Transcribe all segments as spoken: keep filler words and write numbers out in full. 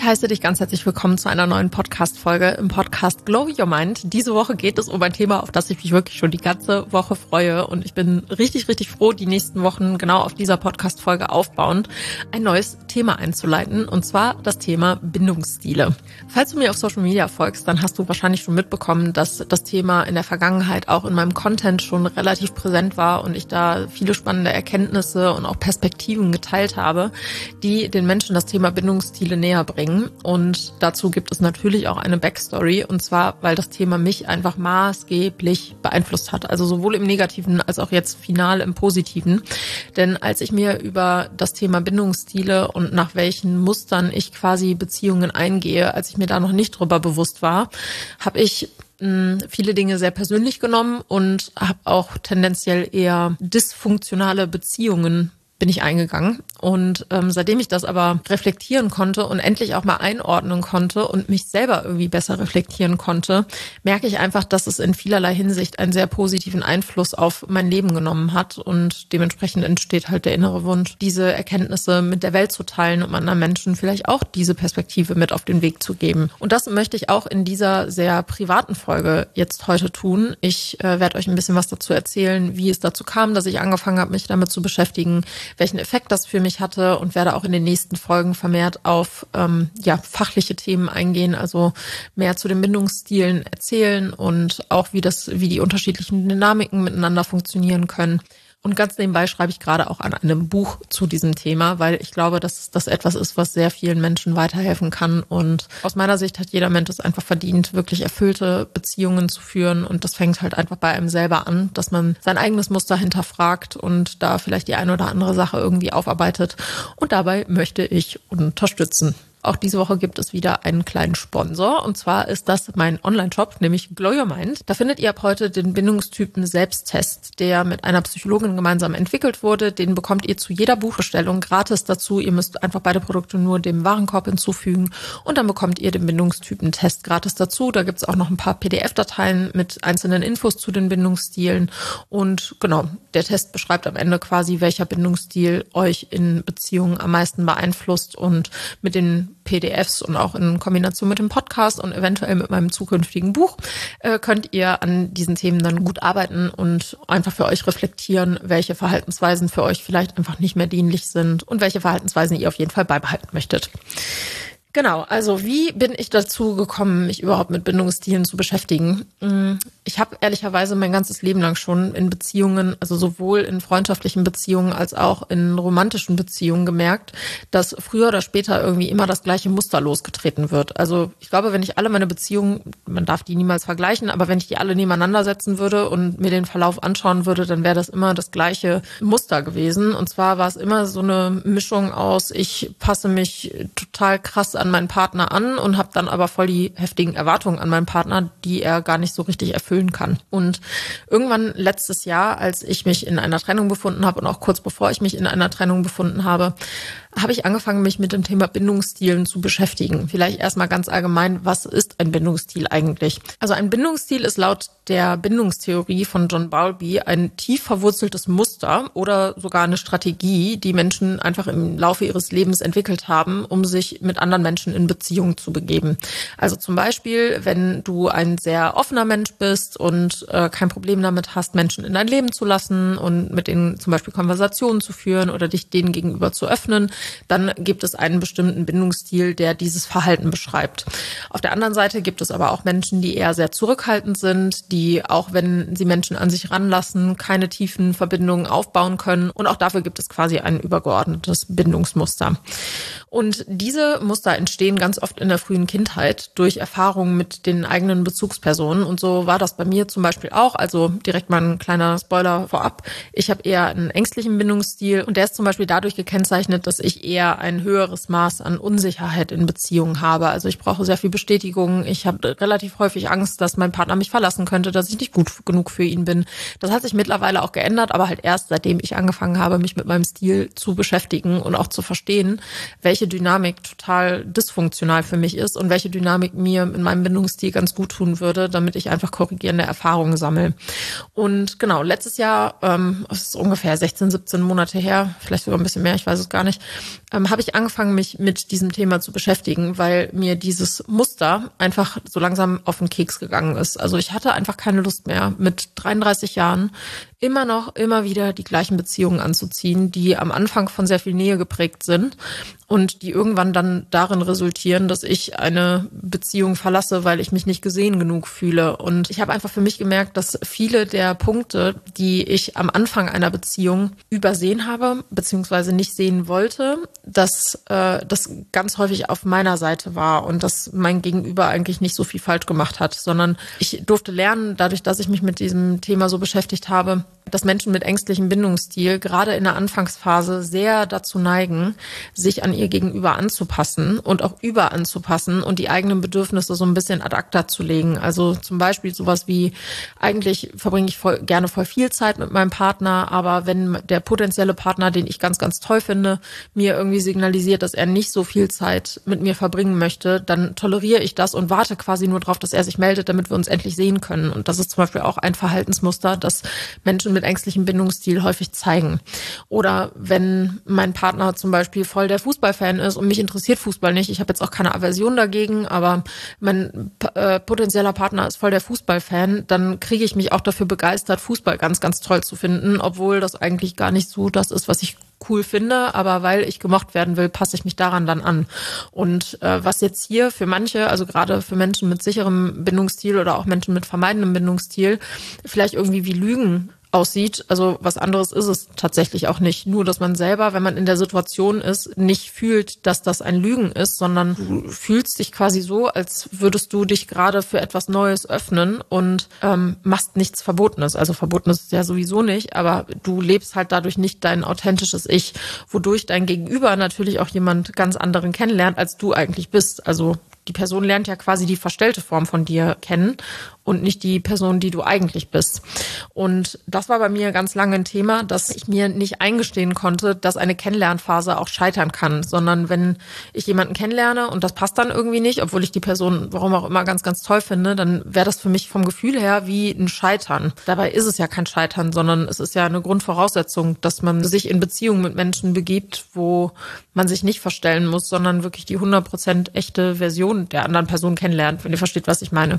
heiße dich ganz herzlich willkommen zu einer neuen Podcast-Folge im Podcast Glow Your Mind. Diese Woche geht es um ein Thema, auf das ich mich wirklich schon die ganze Woche freue. Und ich bin richtig, richtig froh, die nächsten Wochen genau auf dieser Podcast-Folge aufbauend ein neues Thema einzuleiten. Und zwar das Thema Bindungsstile. Falls du mir auf Social Media folgst, dann hast du wahrscheinlich schon mitbekommen, dass das Thema in der Vergangenheit auch in meinem Content schon relativ präsent war und ich da viele spannende Erkenntnisse und auch Perspektiven geteilt habe, die den Menschen das Thema Bindungsstile näher bringen. Und dazu gibt es natürlich auch eine Backstory, und zwar, weil das Thema mich einfach maßgeblich beeinflusst hat. Also sowohl im Negativen als auch jetzt final im Positiven. Denn als ich mir über das Thema Bindungsstile und nach welchen Mustern ich quasi Beziehungen eingehe, als ich mir da noch nicht drüber bewusst war, habe ich mh, viele Dinge sehr persönlich genommen und habe auch tendenziell eher dysfunktionale Beziehungen bin ich eingegangen. Und ähm, seitdem ich das aber reflektieren konnte und endlich auch mal einordnen konnte und mich selber irgendwie besser reflektieren konnte, merke ich einfach, dass es in vielerlei Hinsicht einen sehr positiven Einfluss auf mein Leben genommen hat. Und dementsprechend entsteht halt der innere Wunsch, diese Erkenntnisse mit der Welt zu teilen, um anderen Menschen vielleicht auch diese Perspektive mit auf den Weg zu geben. Und das möchte ich auch in dieser sehr privaten Folge jetzt heute tun. Ich äh, werde euch ein bisschen was dazu erzählen, wie es dazu kam, dass ich angefangen habe, mich damit zu beschäftigen, welchen Effekt das für mich hatte, und werde auch in den nächsten Folgen vermehrt auf ähm, ja fachliche Themen eingehen, also mehr zu den Bindungsstilen erzählen und auch wie das, wie die unterschiedlichen Dynamiken miteinander funktionieren können. Und ganz nebenbei schreibe ich gerade auch an einem Buch zu diesem Thema, weil ich glaube, dass das etwas ist, was sehr vielen Menschen weiterhelfen kann. Und aus meiner Sicht hat jeder Mensch es einfach verdient, wirklich erfüllte Beziehungen zu führen. Und das fängt halt einfach bei einem selber an, dass man sein eigenes Muster hinterfragt und da vielleicht die eine oder andere Sache irgendwie aufarbeitet. Und dabei möchte ich unterstützen. Auch diese Woche gibt es wieder einen kleinen Sponsor, und zwar ist das mein Online-Shop, nämlich Glow Your Mind. Da findet ihr ab heute den Bindungstypen Selbsttest, der mit einer Psychologin gemeinsam entwickelt wurde. Den bekommt ihr zu jeder Buchbestellung gratis dazu. Ihr müsst einfach beide Produkte nur dem Warenkorb hinzufügen und dann bekommt ihr den Bindungstypen-Test gratis dazu. Da gibt es auch noch ein paar P D F-Dateien mit einzelnen Infos zu den Bindungsstilen, und genau, der Test beschreibt am Ende quasi, welcher Bindungsstil euch in Beziehungen am meisten beeinflusst, und mit den P D Fs und auch in Kombination mit dem Podcast und eventuell mit meinem zukünftigen Buch äh, könnt ihr an diesen Themen dann gut arbeiten und einfach für euch reflektieren, welche Verhaltensweisen für euch vielleicht einfach nicht mehr dienlich sind und welche Verhaltensweisen ihr auf jeden Fall beibehalten möchtet. Genau, also wie bin ich dazu gekommen, mich überhaupt mit Bindungsstilen zu beschäftigen? Ich habe ehrlicherweise mein ganzes Leben lang schon in Beziehungen, also sowohl in freundschaftlichen Beziehungen als auch in romantischen Beziehungen gemerkt, dass früher oder später irgendwie immer das gleiche Muster losgetreten wird. Also ich glaube, wenn ich alle meine Beziehungen, man darf die niemals vergleichen, aber wenn ich die alle nebeneinander setzen würde und mir den Verlauf anschauen würde, dann wäre das immer das gleiche Muster gewesen. Und zwar war es immer so eine Mischung aus, ich passe mich total krass an meinen Partner an und habe dann aber voll die heftigen Erwartungen an meinen Partner, die er gar nicht so richtig erfüllen kann. Und irgendwann letztes Jahr, als ich mich in einer Trennung befunden habe und auch kurz bevor ich mich in einer Trennung befunden habe, habe ich angefangen, mich mit dem Thema Bindungsstilen zu beschäftigen. Vielleicht erstmal ganz allgemein, was ist ein Bindungsstil eigentlich? Also ein Bindungsstil ist laut der Bindungstheorie von John Bowlby ein tief verwurzeltes Muster oder sogar eine Strategie, die Menschen einfach im Laufe ihres Lebens entwickelt haben, um sich mit anderen Menschen in Beziehung zu begeben. Also zum Beispiel, wenn du ein sehr offener Mensch bist und äh, kein Problem damit hast, Menschen in dein Leben zu lassen und mit denen zum Beispiel Konversationen zu führen oder dich denen gegenüber zu öffnen, dann gibt es einen bestimmten Bindungsstil, der dieses Verhalten beschreibt. Auf der anderen Seite gibt es aber auch Menschen, die eher sehr zurückhaltend sind, die, auch wenn sie Menschen an sich ranlassen, keine tiefen Verbindungen aufbauen können. Und auch dafür gibt es quasi ein übergeordnetes Bindungsmuster. Und diese Muster entstehen ganz oft in der frühen Kindheit durch Erfahrungen mit den eigenen Bezugspersonen. Und so war das bei mir zum Beispiel auch. Also direkt mal ein kleiner Spoiler vorab. Ich habe eher einen ängstlichen Bindungsstil, und der ist zum Beispiel dadurch gekennzeichnet, dass ich eher ein höheres Maß an Unsicherheit in Beziehungen habe. Also ich brauche sehr viel Bestätigung. Ich habe relativ häufig Angst, dass mein Partner mich verlassen könnte, dass ich nicht gut genug für ihn bin. Das hat sich mittlerweile auch geändert, aber halt erst seitdem ich angefangen habe, mich mit meinem Stil zu beschäftigen und auch zu verstehen, welche Dynamik total dysfunktional für mich ist und welche Dynamik mir in meinem Bindungsstil ganz gut tun würde, damit ich einfach korrigierende Erfahrungen sammle. Und genau, letztes Jahr, ähm, es ist ungefähr sechzehn, siebzehn Monate her, vielleicht sogar ein bisschen mehr, ich weiß es gar nicht, ähm, habe ich angefangen, mich mit diesem Thema zu beschäftigen, weil mir dieses Muster einfach so langsam auf den Keks gegangen ist. Also ich hatte einfach keine Lust mehr, mit dreiunddreißig Jahren immer noch, immer wieder die gleichen Beziehungen anzuziehen, die am Anfang von sehr viel Nähe geprägt sind und die irgendwann dann darin resultieren, dass ich eine Beziehung verlasse, weil ich mich nicht gesehen genug fühle. Und ich habe einfach für mich gemerkt, dass viele der Punkte, die ich am Anfang einer Beziehung übersehen habe, beziehungsweise nicht sehen wollte, dass äh, das ganz häufig auf meiner Seite war und dass mein Gegenüber eigentlich nicht so viel falsch gemacht hat, sondern ich durfte lernen, dadurch, dass ich mich mit diesem Thema so beschäftigt habe, dass Menschen mit ängstlichem Bindungsstil gerade in der Anfangsphase sehr dazu neigen, sich an ihr Gegenüber anzupassen und auch über anzupassen und die eigenen Bedürfnisse so ein bisschen ad acta zu legen. Also zum Beispiel sowas wie, eigentlich verbringe ich voll, gerne voll viel Zeit mit meinem Partner, aber wenn der potenzielle Partner, den ich ganz, ganz toll finde, mir irgendwie signalisiert, dass er nicht so viel Zeit mit mir verbringen möchte, dann toleriere ich das und warte quasi nur darauf, dass er sich meldet, damit wir uns endlich sehen können. Und das ist zum Beispiel auch ein Verhaltensmuster, das Menschen mit ängstlichem Bindungsstil häufig zeigen. Oder wenn mein Partner zum Beispiel voll der Fußballfan ist und mich interessiert Fußball nicht, ich habe jetzt auch keine Aversion dagegen, aber mein äh, potenzieller Partner ist voll der Fußballfan, dann kriege ich mich auch dafür begeistert, Fußball ganz, ganz toll zu finden, obwohl das eigentlich gar nicht so das ist, was ich cool finde, aber weil ich gemocht werden will, passe ich mich daran dann an. Und äh, was jetzt hier für manche, also gerade für Menschen mit sicherem Bindungsstil oder auch Menschen mit vermeidendem Bindungsstil, vielleicht irgendwie wie Lügen aussieht. Also was anderes ist es tatsächlich auch nicht. Nur, dass man selber, wenn man in der Situation ist, nicht fühlt, dass das ein Lügen ist, sondern du fühlst dich quasi so, als würdest du dich gerade für etwas Neues öffnen und ähm, machst nichts Verbotenes. Also Verbotenes ist ja sowieso nicht, aber du lebst halt dadurch nicht dein authentisches Ich, wodurch dein Gegenüber natürlich auch jemand ganz anderen kennenlernt, als du eigentlich bist. Also die Person lernt ja quasi die verstellte Form von dir kennen und nicht die Person, die du eigentlich bist. Und das war bei mir ganz lange ein Thema, dass ich mir nicht eingestehen konnte, dass eine Kennenlernphase auch scheitern kann, sondern wenn ich jemanden kennenlerne und das passt dann irgendwie nicht, obwohl ich die Person, warum auch immer, ganz, ganz toll finde, dann wäre das für mich vom Gefühl her wie ein Scheitern. Dabei ist es ja kein Scheitern, sondern es ist ja eine Grundvoraussetzung, dass man sich in Beziehungen mit Menschen begibt, wo man sich nicht verstellen muss, sondern wirklich die hundert Prozent echte Version der anderen Person kennenlernt, wenn ihr versteht, was ich meine.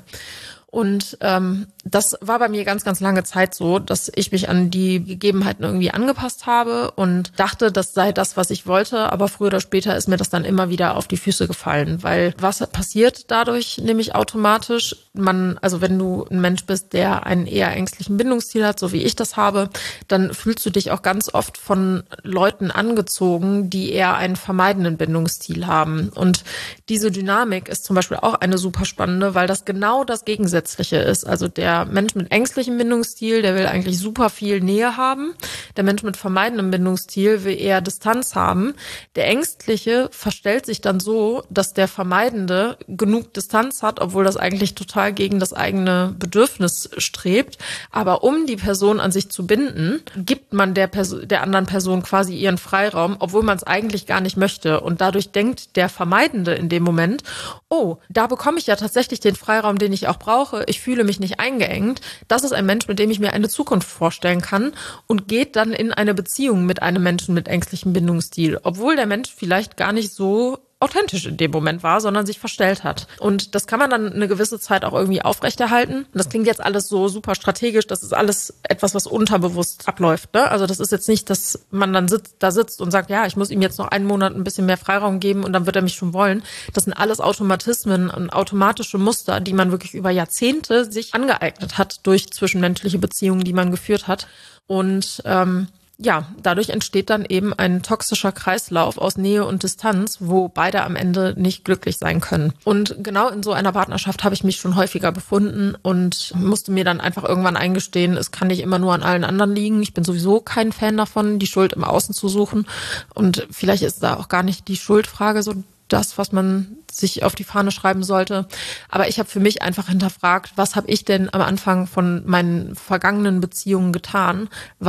Und ähm, das war bei mir ganz, ganz lange Zeit so, dass ich mich an die Gegebenheiten irgendwie angepasst habe und dachte, das sei das, was ich wollte. Aber früher oder später ist mir das dann immer wieder auf die Füße gefallen. Weil was passiert dadurch nämlich automatisch? Man, also wenn du ein Mensch bist, der einen eher ängstlichen Bindungsstil hat, so wie ich das habe, dann fühlst du dich auch ganz oft von Leuten angezogen, die eher einen vermeidenden Bindungsstil haben. Und diese Dynamik ist zum Beispiel auch eine super spannende, weil das genau das Gegensätzliche ist. Also der Mensch mit ängstlichem Bindungsstil, der will eigentlich super viel Nähe haben. Der Mensch mit vermeidendem Bindungsstil will eher Distanz haben. Der Ängstliche verstellt sich dann so, dass der Vermeidende genug Distanz hat, obwohl das eigentlich total gegen das eigene Bedürfnis strebt. Aber um die Person an sich zu binden, gibt man der, Person, der anderen Person quasi ihren Freiraum, obwohl man es eigentlich gar nicht möchte. Und dadurch denkt der Vermeidende in dem Moment, oh, da bekomme ich ja tatsächlich den Freiraum, den ich auch brauche. Ich fühle mich nicht eingeengt. Das ist ein Mensch, mit dem ich mir eine Zukunft vorstellen kann und geht dann in eine Beziehung mit einem Menschen mit ängstlichem Bindungsstil, obwohl der Mensch vielleicht gar nicht so authentisch in dem Moment war, sondern sich verstellt hat. Und das kann man dann eine gewisse Zeit auch irgendwie aufrechterhalten. Das klingt jetzt alles so super strategisch, das ist alles etwas, was unterbewusst abläuft, ne? Also das ist jetzt nicht, dass man dann sitzt, da sitzt und sagt, ja, ich muss ihm jetzt noch einen Monat ein bisschen mehr Freiraum geben und dann wird er mich schon wollen. Das sind alles Automatismen und automatische Muster, die man wirklich über Jahrzehnte sich angeeignet hat durch zwischenmenschliche Beziehungen, die man geführt hat. Und ähm, ja, dadurch entsteht dann eben ein toxischer Kreislauf aus Nähe und Distanz, wo beide am Ende nicht glücklich sein können. Und genau in so einer Partnerschaft habe ich mich schon häufiger befunden und musste mir dann einfach irgendwann eingestehen, es kann nicht immer nur an allen anderen liegen. Ich bin sowieso kein Fan davon, die Schuld im Außen zu suchen. Und vielleicht ist da auch gar nicht die Schuldfrage so das, was man sich auf die Fahne schreiben sollte. Aber ich habe für mich einfach hinterfragt, was habe ich denn am Anfang von meinen vergangenen Beziehungen getan, was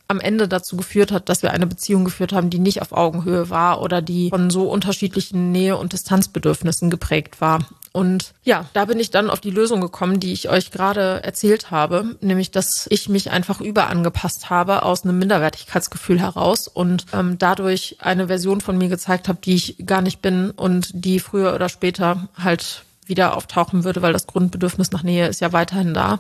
am Ende dazu geführt hat, dass wir eine Beziehung geführt haben, die nicht auf Augenhöhe war oder die von so unterschiedlichen Nähe- und Distanzbedürfnissen geprägt war. Und ja, da bin ich dann auf die Lösung gekommen, die ich euch gerade erzählt habe, nämlich, dass ich mich einfach überangepasst habe aus einem Minderwertigkeitsgefühl heraus und ähm, dadurch eine Version von mir gezeigt habe, die ich gar nicht bin und die früher oder später halt wieder auftauchen würde, weil das Grundbedürfnis nach Nähe ist ja weiterhin da.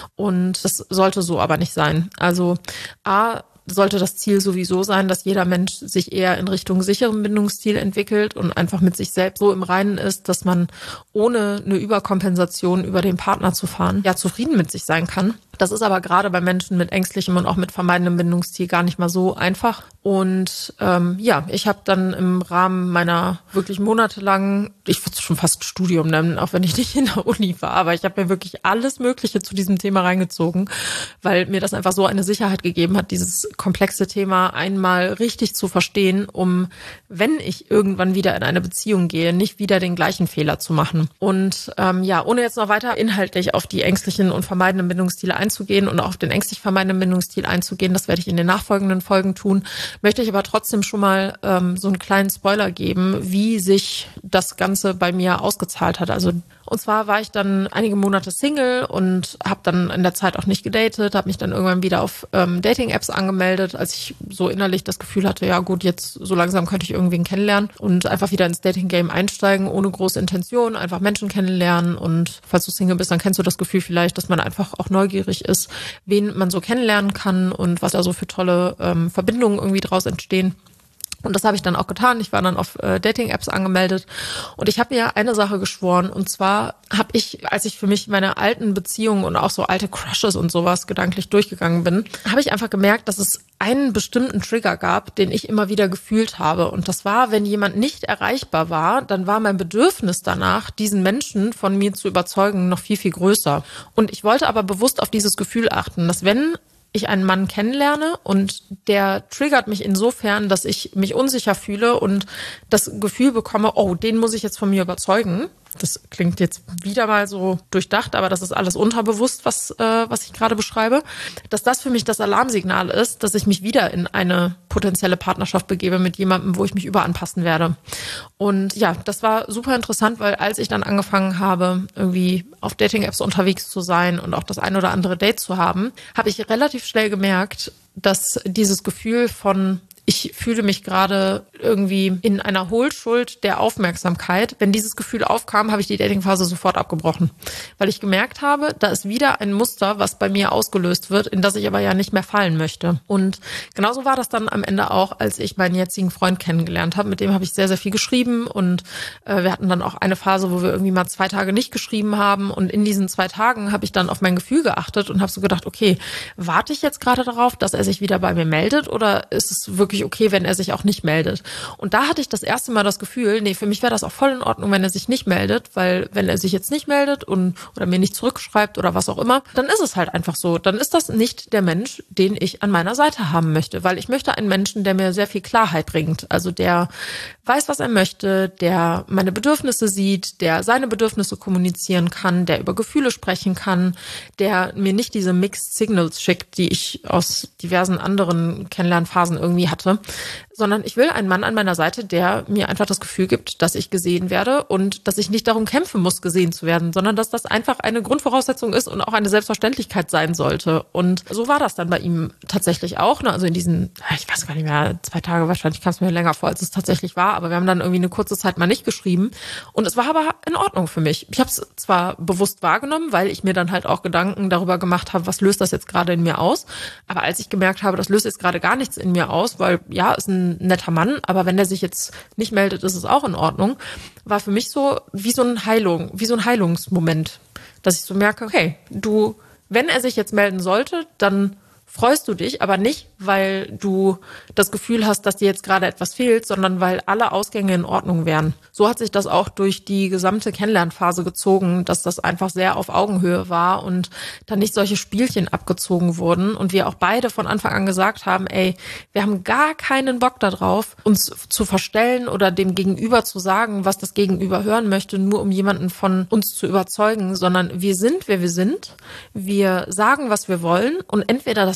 Und das sollte so aber nicht sein. Also A, sollte das Ziel sowieso sein, dass jeder Mensch sich eher in Richtung sicherem Bindungsstil entwickelt und einfach mit sich selbst so im Reinen ist, dass man ohne eine Überkompensation über den Partner zu fahren, ja zufrieden mit sich sein kann. Das ist aber gerade bei Menschen mit ängstlichem und auch mit vermeidendem Bindungsstil gar nicht mal so einfach. Und ähm, ja, ich habe dann im Rahmen meiner wirklich monatelangen, ich würde es schon fast Studium nennen, auch wenn ich nicht in der Uni war, aber ich habe mir wirklich alles Mögliche zu diesem Thema reingezogen, weil mir das einfach so eine Sicherheit gegeben hat, dieses komplexe Thema einmal richtig zu verstehen, um, wenn ich irgendwann wieder in eine Beziehung gehe, nicht wieder den gleichen Fehler zu machen. Und ähm, ja, ohne jetzt noch weiter inhaltlich auf die ängstlichen und vermeidenden Bindungsstile einzugehen und auch auf den ängstlich vermeidenden Bindungsstil einzugehen, das werde ich in den nachfolgenden Folgen tun, möchte ich aber trotzdem schon mal ähm, so einen kleinen Spoiler geben, wie sich das Ganze bei mir ausgezahlt hat. Also und zwar war ich dann einige Monate Single und habe dann in der Zeit auch nicht gedatet, habe mich dann irgendwann wieder auf ähm, Dating-Apps angemeldet, als ich so innerlich das Gefühl hatte, ja gut, jetzt so langsam könnte ich irgendwen kennenlernen und einfach wieder ins Dating-Game einsteigen, ohne große Intention, einfach Menschen kennenlernen. Und falls du Single bist, dann kennst du das Gefühl vielleicht, dass man einfach auch neugierig ist, wen man so kennenlernen kann und was da so für tolle ähm, Verbindungen irgendwie draus entstehen. Und das habe ich dann auch getan. Ich war dann auf äh, Dating-Apps angemeldet und ich habe mir eine Sache geschworen. Und zwar habe ich, als ich für mich meine alten Beziehungen und auch so alte Crushes und sowas gedanklich durchgegangen bin, habe ich einfach gemerkt, dass es einen bestimmten Trigger gab, den ich immer wieder gefühlt habe. Und das war, wenn jemand nicht erreichbar war, dann war mein Bedürfnis danach, diesen Menschen von mir zu überzeugen, noch viel, viel größer. Und ich wollte aber bewusst auf dieses Gefühl achten, dass wenn ich einen Mann kennenlerne und der triggert mich insofern, dass ich mich unsicher fühle und das Gefühl bekomme, oh, den muss ich jetzt von mir überzeugen. Das klingt jetzt wieder mal so durchdacht, aber das ist alles unterbewusst, was äh, was ich gerade beschreibe. Dass das für mich das Alarmsignal ist, dass ich mich wieder in eine potenzielle Partnerschaft begebe mit jemandem, wo ich mich überanpassen werde. Und ja, das war super interessant, weil als ich dann angefangen habe, irgendwie auf Dating-Apps unterwegs zu sein und auch das ein oder andere Date zu haben, habe ich relativ schnell gemerkt, dass dieses Gefühl von ich fühle mich gerade irgendwie in einer Hohlschuld der Aufmerksamkeit. Wenn dieses Gefühl aufkam, habe ich die Datingphase sofort abgebrochen, weil ich gemerkt habe, da ist wieder ein Muster, was bei mir ausgelöst wird, in das ich aber ja nicht mehr fallen möchte. Und genauso war das dann am Ende auch, als ich meinen jetzigen Freund kennengelernt habe. Mit dem habe ich sehr, sehr viel geschrieben und äh, wir hatten dann auch eine Phase, wo wir irgendwie mal zwei Tage nicht geschrieben haben und in diesen zwei Tagen habe ich dann auf mein Gefühl geachtet und habe so gedacht, okay, warte ich jetzt gerade darauf, dass er sich wieder bei mir meldet oder ist es wirklich okay, wenn er sich auch nicht meldet. Und da hatte ich das erste Mal das Gefühl, nee, für mich wäre das auch voll in Ordnung, wenn er sich nicht meldet, weil wenn er sich jetzt nicht meldet und oder mir nicht zurückschreibt oder was auch immer, dann ist es halt einfach so. Dann ist das nicht der Mensch, den ich an meiner Seite haben möchte, weil ich möchte einen Menschen, der mir sehr viel Klarheit bringt, also der weiß, was er möchte, der meine Bedürfnisse sieht, der seine Bedürfnisse kommunizieren kann, der über Gefühle sprechen kann, der mir nicht diese Mixed Signals schickt, die ich aus diversen anderen Kennenlernphasen irgendwie hatte, sondern ich will einen Mann an meiner Seite, der mir einfach das Gefühl gibt, dass ich gesehen werde und dass ich nicht darum kämpfen muss, gesehen zu werden, sondern dass das einfach eine Grundvoraussetzung ist und auch eine Selbstverständlichkeit sein sollte. Und so war das dann bei ihm tatsächlich auch. Ne? Also in diesen, ich weiß gar nicht mehr, zwei Tage wahrscheinlich, kam es mir länger vor, als es tatsächlich war, aber wir haben dann irgendwie eine kurze Zeit mal nicht geschrieben und es war aber in Ordnung für mich. Ich habe es zwar bewusst wahrgenommen, weil ich mir dann halt auch Gedanken darüber gemacht habe, was löst das jetzt gerade in mir aus, aber als ich gemerkt habe, das löst jetzt gerade gar nichts in mir aus, weil ja, ist ein netter Mann, aber wenn der sich jetzt nicht meldet, ist es auch in Ordnung, war für mich so wie so ein Heilung, wie so ein Heilungsmoment, dass ich so merke, okay, du, wenn er sich jetzt melden sollte, dann freust du dich, aber nicht, weil du das Gefühl hast, dass dir jetzt gerade etwas fehlt, sondern weil alle Ausgänge in Ordnung wären. So hat sich das auch durch die gesamte Kennenlernphase gezogen, dass das einfach sehr auf Augenhöhe war und dann nicht solche Spielchen abgezogen wurden und wir auch beide von Anfang an gesagt haben, ey, wir haben gar keinen Bock darauf, uns zu verstellen oder dem Gegenüber zu sagen, was das Gegenüber hören möchte, nur um jemanden von uns zu überzeugen, sondern wir sind, wer wir sind, wir sagen, was wir wollen und entweder das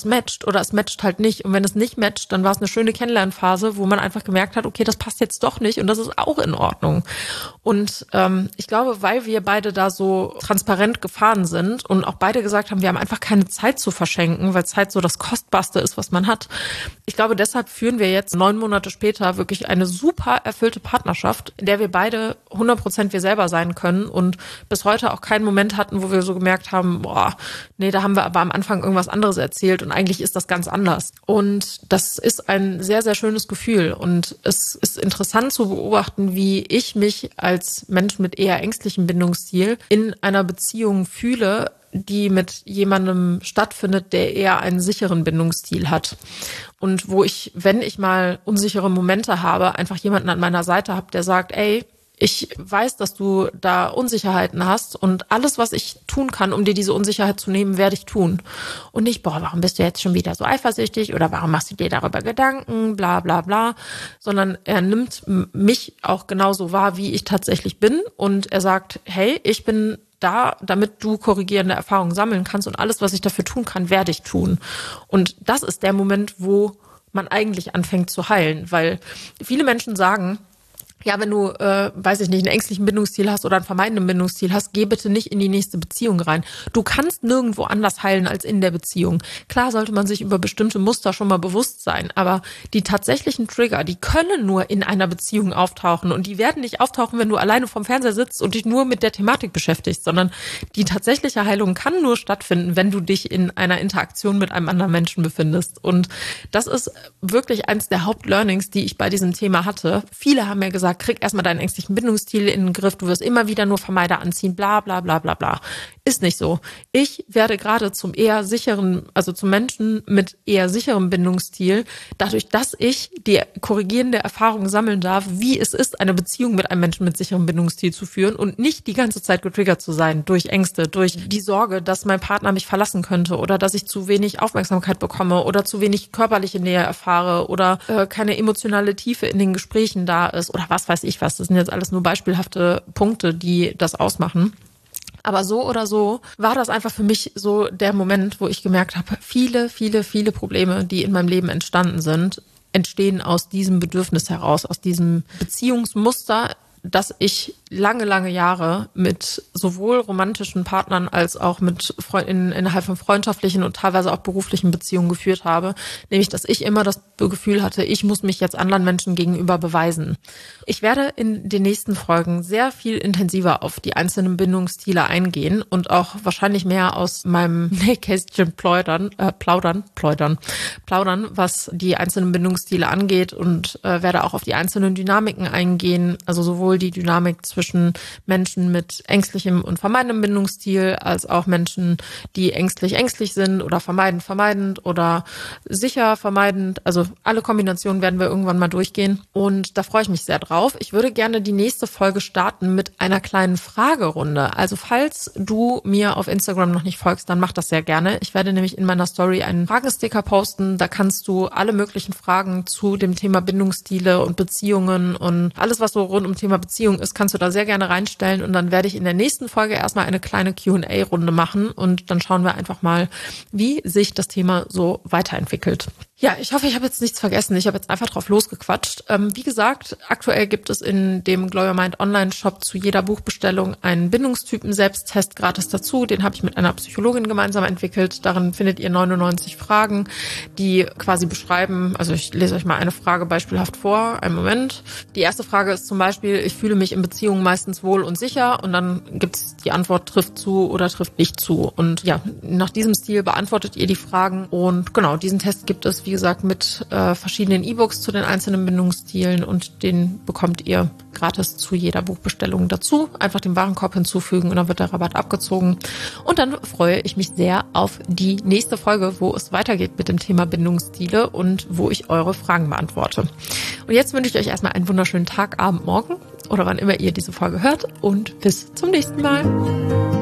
matcht oder es matcht halt nicht. Und wenn es nicht matcht, dann war es eine schöne Kennenlernphase, wo man einfach gemerkt hat, okay, das passt jetzt doch nicht und das ist auch in Ordnung. Und ähm, ich glaube, weil wir beide da so transparent gefahren sind und auch beide gesagt haben, wir haben einfach keine Zeit zu verschenken, weil Zeit so das Kostbarste ist, was man hat. Ich glaube, deshalb führen wir jetzt neun Monate später wirklich eine super erfüllte Partnerschaft, in der wir beide hundert Prozent wir selber sein können und bis heute auch keinen Moment hatten, wo wir so gemerkt haben, boah, nee, da haben wir aber am Anfang irgendwas anderes erzählt und eigentlich ist das ganz anders. Und das ist ein sehr, sehr schönes Gefühl und es ist interessant zu beobachten, wie ich mich als Mensch mit eher ängstlichem Bindungsstil in einer Beziehung fühle, die mit jemandem stattfindet, der eher einen sicheren Bindungsstil hat. Und wo ich, wenn ich mal unsichere Momente habe, einfach jemanden an meiner Seite habe, der sagt, ey, ich weiß, dass du da Unsicherheiten hast und alles, was ich tun kann, um dir diese Unsicherheit zu nehmen, werde ich tun. Und nicht, boah, warum bist du jetzt schon wieder so eifersüchtig oder warum machst du dir darüber Gedanken, bla bla bla, sondern er nimmt mich auch genauso wahr, wie ich tatsächlich bin und er sagt, hey, ich bin da, damit du korrigierende Erfahrungen sammeln kannst und alles, was ich dafür tun kann, werde ich tun. Und das ist der Moment, wo man eigentlich anfängt zu heilen, weil viele Menschen sagen, ja, wenn du, äh, weiß ich nicht, einen ängstlichen Bindungsstil hast oder einen vermeidenden Bindungsstil hast, geh bitte nicht in die nächste Beziehung rein. Du kannst nirgendwo anders heilen als in der Beziehung. Klar sollte man sich über bestimmte Muster schon mal bewusst sein, aber die tatsächlichen Trigger, die können nur in einer Beziehung auftauchen und die werden nicht auftauchen, wenn du alleine vorm Fernseher sitzt und dich nur mit der Thematik beschäftigst, sondern die tatsächliche Heilung kann nur stattfinden, wenn du dich in einer Interaktion mit einem anderen Menschen befindest. Und das ist wirklich eins der Hauptlearnings, die ich bei diesem Thema hatte. Viele haben mir gesagt, krieg erstmal deinen ängstlichen Bindungsstil in den Griff, du wirst immer wieder nur Vermeider anziehen, bla bla bla bla bla. Ist nicht so. Ich werde gerade zum eher sicheren, also zum Menschen mit eher sicherem Bindungsstil, dadurch, dass ich die korrigierende Erfahrung sammeln darf, wie es ist, eine Beziehung mit einem Menschen mit sicherem Bindungsstil zu führen und nicht die ganze Zeit getriggert zu sein durch Ängste, durch die Sorge, dass mein Partner mich verlassen könnte oder dass ich zu wenig Aufmerksamkeit bekomme oder zu wenig körperliche Nähe erfahre oder äh, keine emotionale Tiefe in den Gesprächen da ist oder was weiß ich was. Das sind jetzt alles nur beispielhafte Punkte, die das ausmachen. Aber so oder so war das einfach für mich so der Moment, wo ich gemerkt habe, viele, viele, viele Probleme, die in meinem Leben entstanden sind, entstehen aus diesem Bedürfnis heraus, aus diesem Beziehungsmuster, dass ich lange, lange Jahre mit sowohl romantischen Partnern als auch mit Freunden innerhalb von freundschaftlichen und teilweise auch beruflichen Beziehungen geführt habe. Nämlich, dass ich immer das Gefühl hatte, ich muss mich jetzt anderen Menschen gegenüber beweisen. Ich werde in den nächsten Folgen sehr viel intensiver auf die einzelnen Bindungsstile eingehen und auch wahrscheinlich mehr aus meinem Nähkästchen plaudern, äh, plaudern, plaudern, plaudern, was die einzelnen Bindungsstile angeht und äh, werde auch auf die einzelnen Dynamiken eingehen, also sowohl die Dynamik zwischen Menschen mit ängstlichem und vermeidendem Bindungsstil als auch Menschen, die ängstlich ängstlich sind oder vermeidend vermeidend oder sicher vermeidend. Also alle Kombinationen werden wir irgendwann mal durchgehen und da freue ich mich sehr drauf. Ich würde gerne die nächste Folge starten mit einer kleinen Fragerunde. Also falls du mir auf Instagram noch nicht folgst, dann mach das sehr gerne. Ich werde nämlich in meiner Story einen Fragesticker posten. Da kannst du alle möglichen Fragen zu dem Thema Bindungsstile und Beziehungen und alles, was so rund um Thema Beziehung ist, kannst du da sehr gerne reinstellen und dann werde ich in der nächsten Folge erstmal eine kleine Q und A-Runde machen und dann schauen wir einfach mal, wie sich das Thema so weiterentwickelt. Ja, ich hoffe, ich habe jetzt nichts vergessen. Ich habe jetzt einfach drauf losgequatscht. Ähm, wie gesagt, aktuell gibt es in dem Glow Your Mind Online-Shop zu jeder Buchbestellung einen Bindungstypen-Selbsttest gratis dazu. Den habe ich mit einer Psychologin gemeinsam entwickelt. Darin findet ihr neunundneunzig Fragen, die quasi beschreiben, also ich lese euch mal eine Frage beispielhaft vor. Einen Moment. Die erste Frage ist zum Beispiel, ich fühle mich in Beziehungen meistens wohl und sicher und dann gibt's die Antwort trifft zu oder trifft nicht zu. Und ja, nach diesem Stil beantwortet ihr die Fragen und genau, diesen Test gibt es, wie gesagt, mit äh, verschiedenen E-Books zu den einzelnen Bindungsstilen und den bekommt ihr gratis zu jeder Buchbestellung dazu. Einfach den Warenkorb hinzufügen und dann wird der Rabatt abgezogen. Und dann freue ich mich sehr auf die nächste Folge, wo es weitergeht mit dem Thema Bindungsstile und wo ich eure Fragen beantworte. Und jetzt wünsche ich euch erstmal einen wunderschönen Tag, Abend, Morgen oder wann immer ihr diese Folge hört und bis zum nächsten Mal.